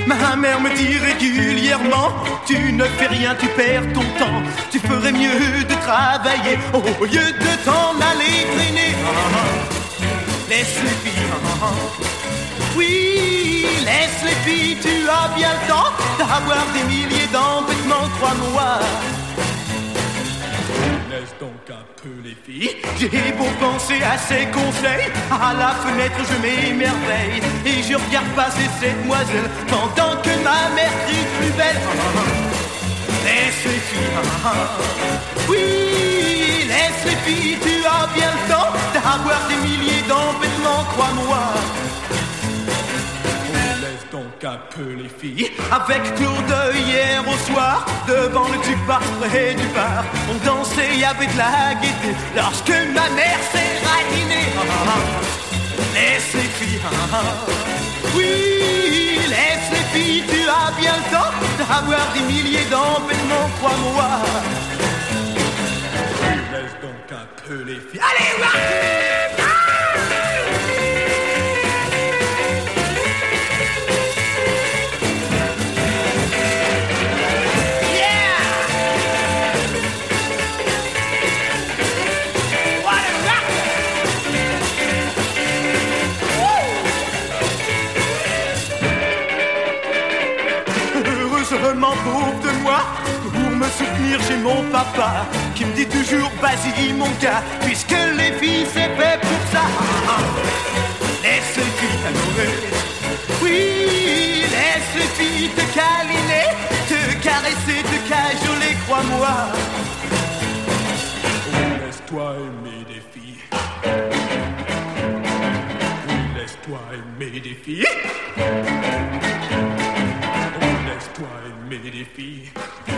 Ma mère me dit régulièrement, tu ne fais rien, tu perds ton temps. Tu ferais mieux de travailler au lieu de t'en aller traîner. Laisse les filles, oui, laisse les filles, tu as bien le temps d'avoir des milliers d'embêtements, crois-moi. Laisse donc un peu les filles. J'ai beau penser à ces conseils, à la fenêtre je m'émerveille et je regarde passer cette demoiselle pendant que ma mère crie plus belle. Laisse les filles, oui, laisse les filles, tu as bien le temps d'avoir des milliers d'embêtements, crois-moi. Laisse donc un peu les filles. Avec Claude hier au soir, devant le Duc-Bar près du bar, on dansait, il y avait de la gaieté lorsque ma mère s'est ranimée. Laisse les filles, oui, laisse les filles, tu as bien le temps d'avoir des milliers d'embêtements, crois-moi. Laisse donc un peu les filles. Allez, ouais. Heureusement pauvre de moi, pour me soutenir j'ai mon papa qui me dit toujours vas-y mon gars, puisque les filles c'est fait pour ça. Laisse les filles t'adorer, oui, laisse les filles te câliner, te caresser, te cajoler, crois-moi. Oh, laisse-toi aimer des filles, oui, laisse-toi aimer des filles. Laisse-toi aimer des filles.